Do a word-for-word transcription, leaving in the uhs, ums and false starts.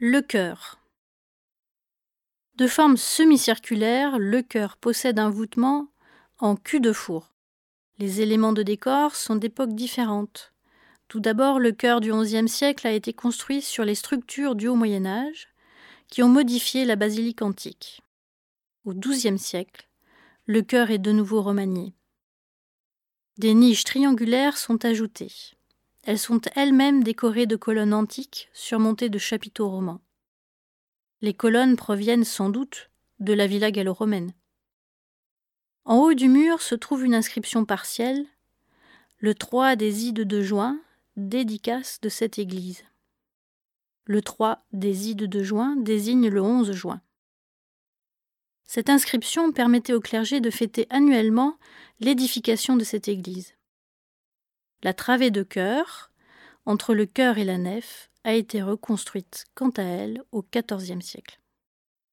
Le chœur. De forme semi-circulaire, le chœur possède un voûtement en cul de four. Les éléments de décor sont d'époques différentes. Tout d'abord, le chœur du onzième siècle a été construit sur les structures du Haut Moyen Âge qui ont modifié la basilique antique. Au douzième siècle, le chœur est de nouveau remanié. Des niches triangulaires sont ajoutées. Elles sont elles-mêmes décorées de colonnes antiques surmontées de chapiteaux romans. Les colonnes proviennent sans doute de la villa gallo-romaine. En haut du mur se trouve une inscription partielle, le trois des Ides de juin, dédicace de cette église. Le trois des Ides de juin désigne le onze juin. Cette inscription permettait au clergé de fêter annuellement l'édification de cette église. La travée de chœur, entre le chœur et la nef, a été reconstruite, quant à elle, au quatorzième siècle.